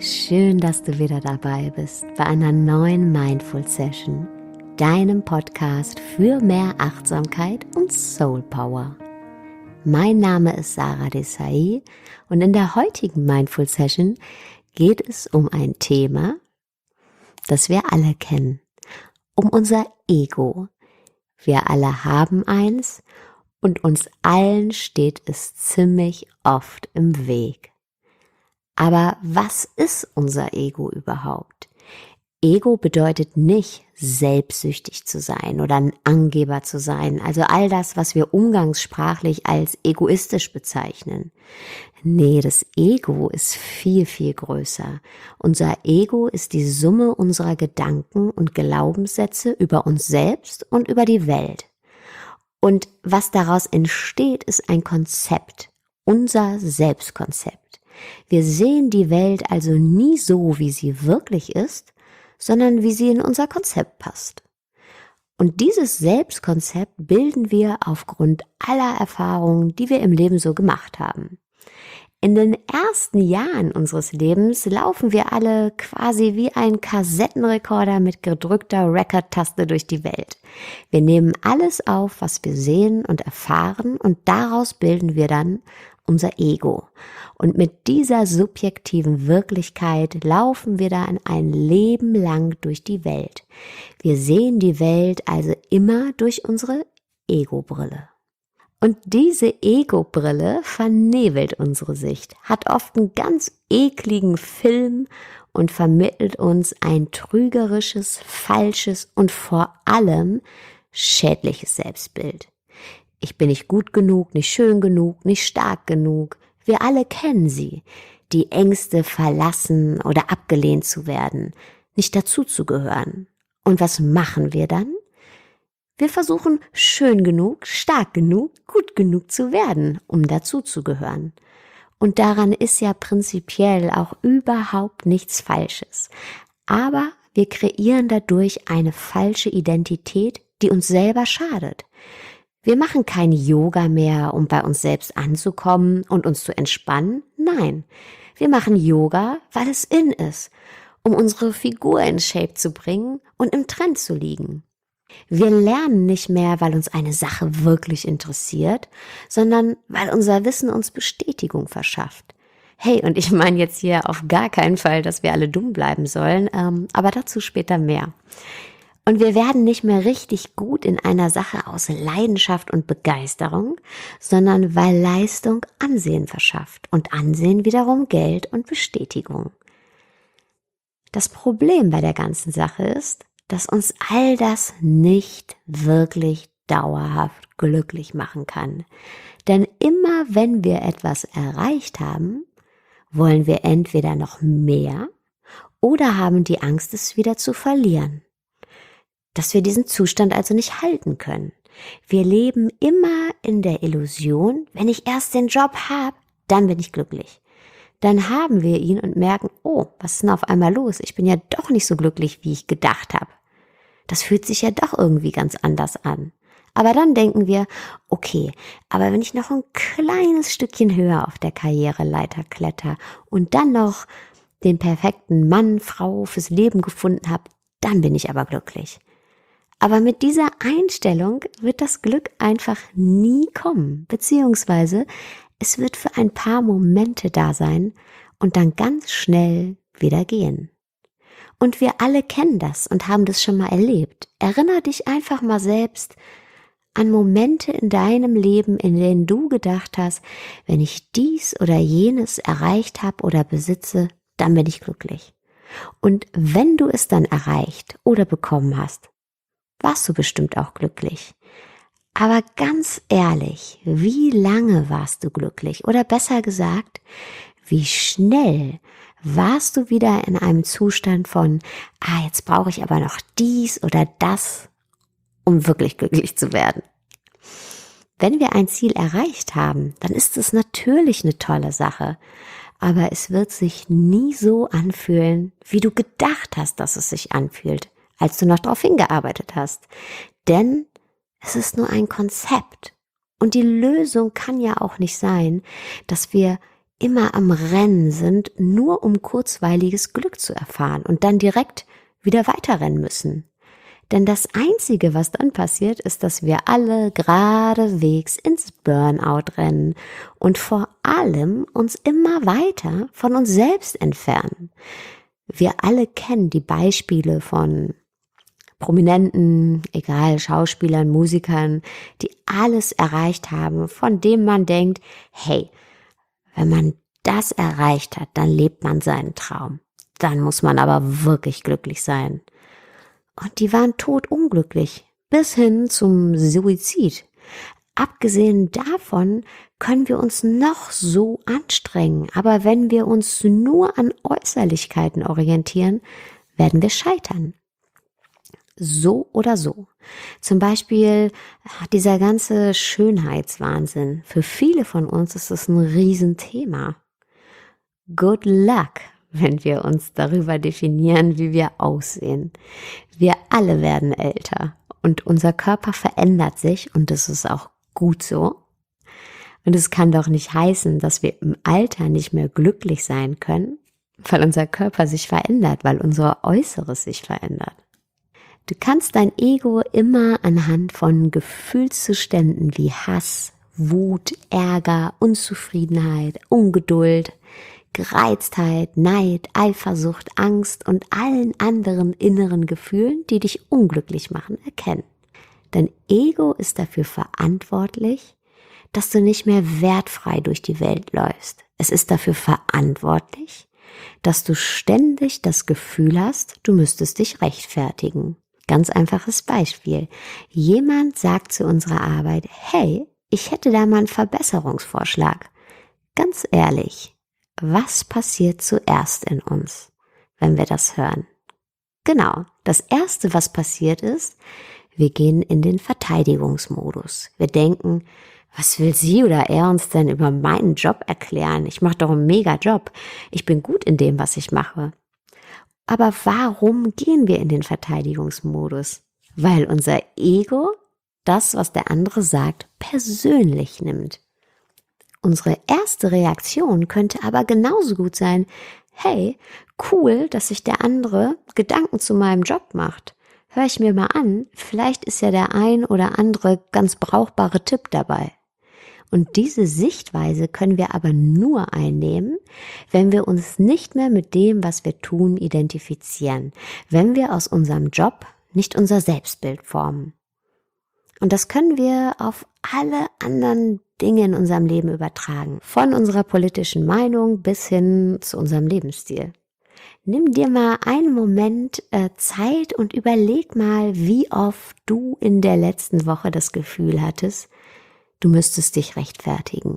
Schön, dass du wieder dabei bist bei einer neuen Mindful Session, deinem Podcast für mehr Achtsamkeit und Soul Power. Mein Name ist Sarah Desai und in der heutigen Mindful Session geht es um ein Thema, das wir alle kennen, um unser Ego. Wir alle haben eins und uns allen steht es ziemlich oft im Weg. Aber was ist unser Ego überhaupt? Ego bedeutet nicht, selbstsüchtig zu sein oder ein Angeber zu sein, also all das, was wir umgangssprachlich als egoistisch bezeichnen. Nee, das Ego ist viel, viel größer. Unser Ego ist die Summe unserer Gedanken und Glaubenssätze über uns selbst und über die Welt. Und was daraus entsteht, ist ein Konzept, unser Selbstkonzept. Wir sehen die Welt also nie so, wie sie wirklich ist, sondern wie sie in unser Konzept passt. Und dieses Selbstkonzept bilden wir aufgrund aller Erfahrungen, die wir im Leben so gemacht haben. In den ersten Jahren unseres Lebens laufen wir alle quasi wie ein Kassettenrekorder mit gedrückter Record-Taste durch die Welt. Wir nehmen alles auf, was wir sehen und erfahren, und daraus bilden wir dann unser Ego. Und mit dieser subjektiven Wirklichkeit laufen wir dann ein Leben lang durch die Welt. Wir sehen die Welt also immer durch unsere Ego-Brille. Und diese Ego-Brille vernebelt unsere Sicht, hat oft einen ganz ekligen Film und vermittelt uns ein trügerisches, falsches und vor allem schädliches Selbstbild. Ich bin nicht gut genug, nicht schön genug, nicht stark genug. Wir alle kennen sie. Die Ängste, verlassen oder abgelehnt zu werden, nicht dazuzugehören. Und was machen wir dann? Wir versuchen, schön genug, stark genug, gut genug zu werden, um dazuzugehören. Und daran ist ja prinzipiell auch überhaupt nichts Falsches. Aber wir kreieren dadurch eine falsche Identität, die uns selber schadet. Wir machen kein Yoga mehr, um bei uns selbst anzukommen und uns zu entspannen. Nein, wir machen Yoga, weil es in ist, um unsere Figur in Shape zu bringen und im Trend zu liegen. Wir lernen nicht mehr, weil uns eine Sache wirklich interessiert, sondern weil unser Wissen uns Bestätigung verschafft. Hey, und ich meine jetzt hier auf gar keinen Fall, dass wir alle dumm bleiben sollen, aber dazu später mehr. Und wir werden nicht mehr richtig gut in einer Sache aus Leidenschaft und Begeisterung, sondern weil Leistung Ansehen verschafft und Ansehen wiederum Geld und Bestätigung. Das Problem bei der ganzen Sache ist, dass uns all das nicht wirklich dauerhaft glücklich machen kann. Denn immer wenn wir etwas erreicht haben, wollen wir entweder noch mehr oder haben die Angst, es wieder zu verlieren. Dass wir diesen Zustand also nicht halten können. Wir leben immer in der Illusion, wenn ich erst den Job habe, dann bin ich glücklich. Dann haben wir ihn und merken, oh, was ist denn auf einmal los? Ich bin ja doch nicht so glücklich, wie ich gedacht habe. Das fühlt sich ja doch irgendwie ganz anders an. Aber dann denken wir, okay, aber wenn ich noch ein kleines Stückchen höher auf der Karriereleiter kletter und dann noch den perfekten Mann, Frau fürs Leben gefunden habe, dann bin ich aber glücklich. Aber mit dieser Einstellung wird das Glück einfach nie kommen, beziehungsweise es wird für ein paar Momente da sein und dann ganz schnell wieder gehen. Und wir alle kennen das und haben das schon mal erlebt. Erinnere dich einfach mal selbst an Momente in deinem Leben, in denen du gedacht hast, wenn ich dies oder jenes erreicht habe oder besitze, dann bin ich glücklich. Und wenn du es dann erreicht oder bekommen hast, warst du bestimmt auch glücklich. Aber ganz ehrlich, wie lange warst du glücklich? Oder besser gesagt, wie schnell warst du wieder in einem Zustand von, jetzt brauche ich aber noch dies oder das, um wirklich glücklich zu werden? Wenn wir ein Ziel erreicht haben, dann ist es natürlich eine tolle Sache. Aber es wird sich nie so anfühlen, wie du gedacht hast, dass es sich anfühlt, als du noch darauf hingearbeitet hast. Denn es ist nur ein Konzept. Und die Lösung kann ja auch nicht sein, dass wir immer am Rennen sind, nur um kurzweiliges Glück zu erfahren und dann direkt wieder weiterrennen müssen. Denn das Einzige, was dann passiert, ist, dass wir alle geradewegs ins Burnout rennen und vor allem uns immer weiter von uns selbst entfernen. Wir alle kennen die Beispiele von Prominenten, egal, Schauspielern, Musikern, die alles erreicht haben, von dem man denkt, hey, wenn man das erreicht hat, dann lebt man seinen Traum. Dann muss man aber wirklich glücklich sein. Und die waren todunglücklich, bis hin zum Suizid. Abgesehen davon können wir uns noch so anstrengen, aber wenn wir uns nur an Äußerlichkeiten orientieren, werden wir scheitern. So oder so. Zum Beispiel dieser ganze Schönheitswahnsinn. Für viele von uns ist es ein Riesenthema. Good luck, wenn wir uns darüber definieren, wie wir aussehen. Wir alle werden älter und unser Körper verändert sich und das ist auch gut so. Und es kann doch nicht heißen, dass wir im Alter nicht mehr glücklich sein können, weil unser Körper sich verändert, weil unser Äußeres sich verändert. Du kannst dein Ego immer anhand von Gefühlszuständen wie Hass, Wut, Ärger, Unzufriedenheit, Ungeduld, Gereiztheit, Neid, Eifersucht, Angst und allen anderen inneren Gefühlen, die dich unglücklich machen, erkennen. Dein Ego ist dafür verantwortlich, dass du nicht mehr wertfrei durch die Welt läufst. Es ist dafür verantwortlich, dass du ständig das Gefühl hast, du müsstest dich rechtfertigen. Ganz einfaches Beispiel. Jemand sagt zu unserer Arbeit, hey, ich hätte da mal einen Verbesserungsvorschlag. Ganz ehrlich, was passiert zuerst in uns, wenn wir das hören? Genau, das Erste, was passiert ist, wir gehen in den Verteidigungsmodus. Wir denken, was will sie oder er uns denn über meinen Job erklären? Ich mache doch einen mega Job. Ich bin gut in dem, was ich mache. Aber warum gehen wir in den Verteidigungsmodus? Weil unser Ego das, was der andere sagt, persönlich nimmt. Unsere erste Reaktion könnte aber genauso gut sein, hey, cool, dass sich der andere Gedanken zu meinem Job macht. Hör ich mir mal an, vielleicht ist ja der ein oder andere ganz brauchbare Tipp dabei. Und diese Sichtweise können wir aber nur einnehmen, wenn wir uns nicht mehr mit dem, was wir tun, identifizieren, wenn wir aus unserem Job nicht unser Selbstbild formen. Und das können wir auf alle anderen Dinge in unserem Leben übertragen, von unserer politischen Meinung bis hin zu unserem Lebensstil. Nimm dir mal einen Moment Zeit und überleg mal, wie oft du in der letzten Woche das Gefühl hattest, du müsstest dich rechtfertigen.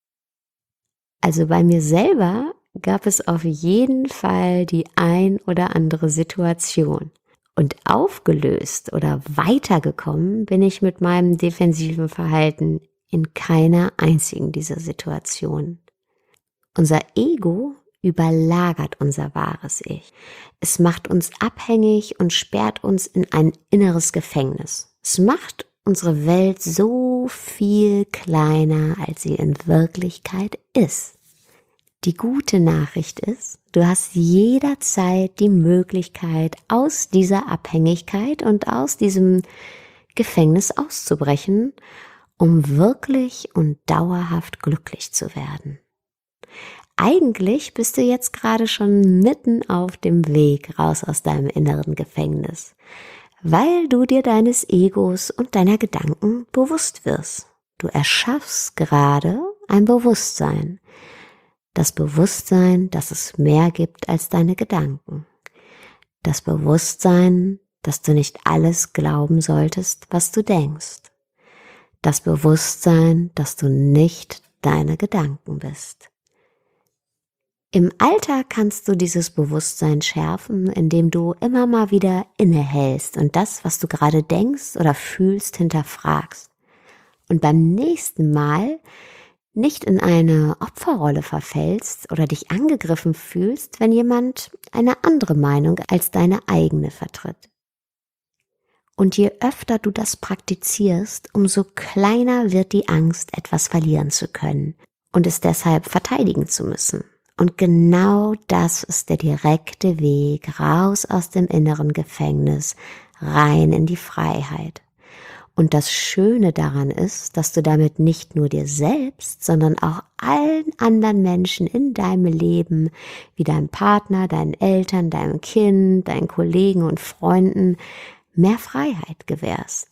Also bei mir selber gab es auf jeden Fall die ein oder andere Situation. Und aufgelöst oder weitergekommen bin ich mit meinem defensiven Verhalten in keiner einzigen dieser Situationen. Unser Ego überlagert unser wahres Ich. Es macht uns abhängig und sperrt uns in ein inneres Gefängnis. Es macht unsere Welt so viel kleiner, als sie in Wirklichkeit ist. Die gute Nachricht ist, du hast jederzeit die Möglichkeit, aus dieser Abhängigkeit und aus diesem Gefängnis auszubrechen, um wirklich und dauerhaft glücklich zu werden. Eigentlich bist du jetzt gerade schon mitten auf dem Weg raus aus deinem inneren Gefängnis, weil du dir deines Egos und deiner Gedanken bewusst wirst. Du erschaffst gerade ein Bewusstsein. Das Bewusstsein, dass es mehr gibt als deine Gedanken. Das Bewusstsein, dass du nicht alles glauben solltest, was du denkst. Das Bewusstsein, dass du nicht deine Gedanken bist. Im Alltag kannst du dieses Bewusstsein schärfen, indem du immer mal wieder innehältst und das, was du gerade denkst oder fühlst, hinterfragst. Und beim nächsten Mal nicht in eine Opferrolle verfällst oder dich angegriffen fühlst, wenn jemand eine andere Meinung als deine eigene vertritt. Und je öfter du das praktizierst, umso kleiner wird die Angst, etwas verlieren zu können. und es deshalb verteidigen zu müssen. Und genau das ist der direkte Weg raus aus dem inneren Gefängnis, rein in die Freiheit. Und das Schöne daran ist, dass du damit nicht nur dir selbst, sondern auch allen anderen Menschen in deinem Leben, wie deinem Partner, deinen Eltern, deinem Kind, deinen Kollegen und Freunden, mehr Freiheit gewährst.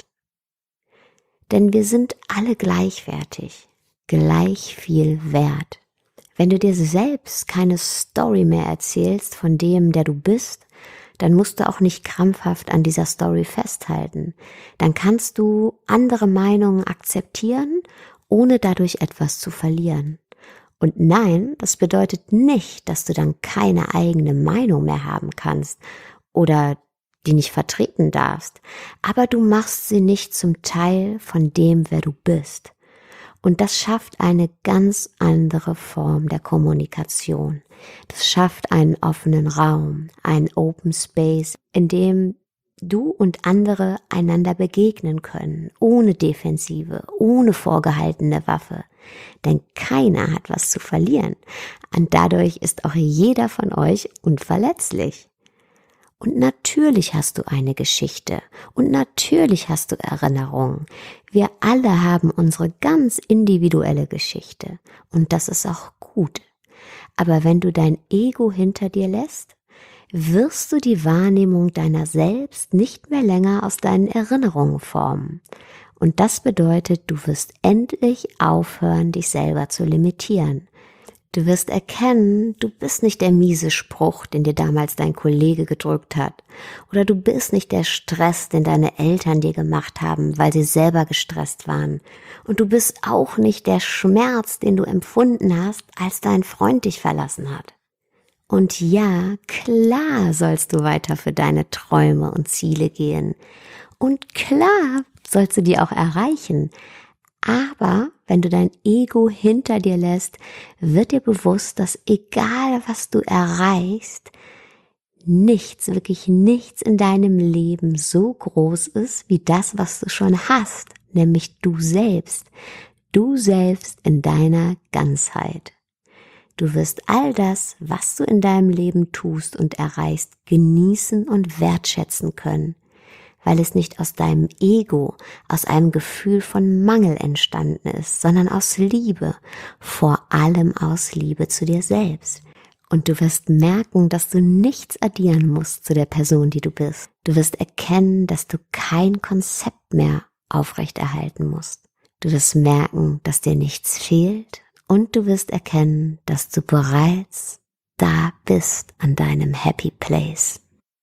Denn wir sind alle gleichwertig, gleich viel wert. Wenn du dir selbst keine Story mehr erzählst von dem, der du bist, dann musst du auch nicht krampfhaft an dieser Story festhalten. Dann kannst du andere Meinungen akzeptieren, ohne dadurch etwas zu verlieren. Und nein, das bedeutet nicht, dass du dann keine eigene Meinung mehr haben kannst oder die nicht vertreten darfst, aber du machst sie nicht zum Teil von dem, wer du bist. Und das schafft eine ganz andere Form der Kommunikation. Das schafft einen offenen Raum, einen Open Space, in dem du und andere einander begegnen können, ohne Defensive, ohne vorgehaltene Waffe. Denn keiner hat was zu verlieren. Und dadurch ist auch jeder von euch unverletzlich. Und natürlich hast du eine Geschichte und natürlich hast du Erinnerungen. Wir alle haben unsere ganz individuelle Geschichte und das ist auch gut. Aber wenn du dein Ego hinter dir lässt, wirst du die Wahrnehmung deiner selbst nicht mehr länger aus deinen Erinnerungen formen. Und das bedeutet, du wirst endlich aufhören, dich selber zu limitieren. Du wirst erkennen, du bist nicht der miese Spruch, den dir damals dein Kollege gedrückt hat. Oder du bist nicht der Stress, den deine Eltern dir gemacht haben, weil sie selber gestresst waren. Und du bist auch nicht der Schmerz, den du empfunden hast, als dein Freund dich verlassen hat. Und ja, klar sollst du weiter für deine Träume und Ziele gehen. Und klar sollst du die auch erreichen. Aber wenn du dein Ego hinter dir lässt, wird dir bewusst, dass egal was du erreichst, nichts, wirklich nichts in deinem Leben so groß ist wie das, was du schon hast, nämlich du selbst in deiner Ganzheit. Du wirst all das, was du in deinem Leben tust und erreichst, genießen und wertschätzen können, weil es nicht aus deinem Ego, aus einem Gefühl von Mangel entstanden ist, sondern aus Liebe, vor allem aus Liebe zu dir selbst. Und du wirst merken, dass du nichts addieren musst zu der Person, die du bist. Du wirst erkennen, dass du kein Konzept mehr aufrechterhalten musst. Du wirst merken, dass dir nichts fehlt und du wirst erkennen, dass du bereits da bist an deinem Happy Place.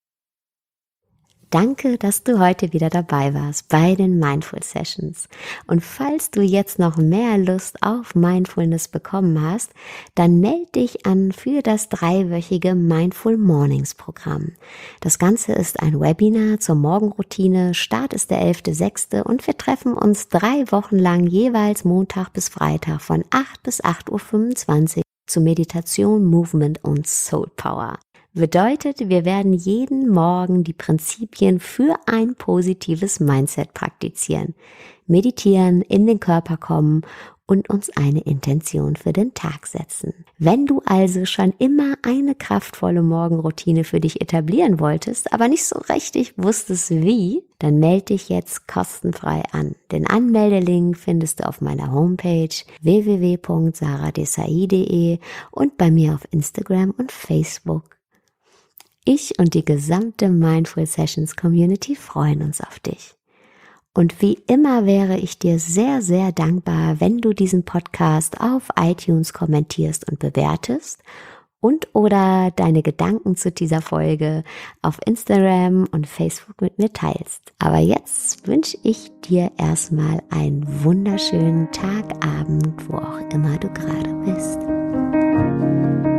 Danke, dass du heute wieder dabei warst bei den Mindful Sessions. Und falls du jetzt noch mehr Lust auf Mindfulness bekommen hast, dann melde dich an für das 3-wöchige Mindful Mornings Programm. Das Ganze ist ein Webinar zur Morgenroutine. Start ist der 11.06. und wir treffen uns 3 Wochen lang jeweils Montag bis Freitag von 8 bis 8.25 Uhr zu Meditation, Movement und Soul Power. Bedeutet, wir werden jeden Morgen die Prinzipien für ein positives Mindset praktizieren, meditieren, in den Körper kommen und uns eine Intention für den Tag setzen. Wenn du also schon immer eine kraftvolle Morgenroutine für dich etablieren wolltest, aber nicht so richtig wusstest wie, dann melde dich jetzt kostenfrei an. Den Anmeldelink findest du auf meiner Homepage www.saradesai.de und bei mir auf Instagram und Facebook. Ich und die gesamte Mindful Sessions Community freuen uns auf dich. Und wie immer wäre ich dir sehr, sehr dankbar, wenn du diesen Podcast auf iTunes kommentierst und bewertest und oder deine Gedanken zu dieser Folge auf Instagram und Facebook mit mir teilst. Aber jetzt wünsche ich dir erstmal einen wunderschönen Tag, Abend, wo auch immer du gerade bist.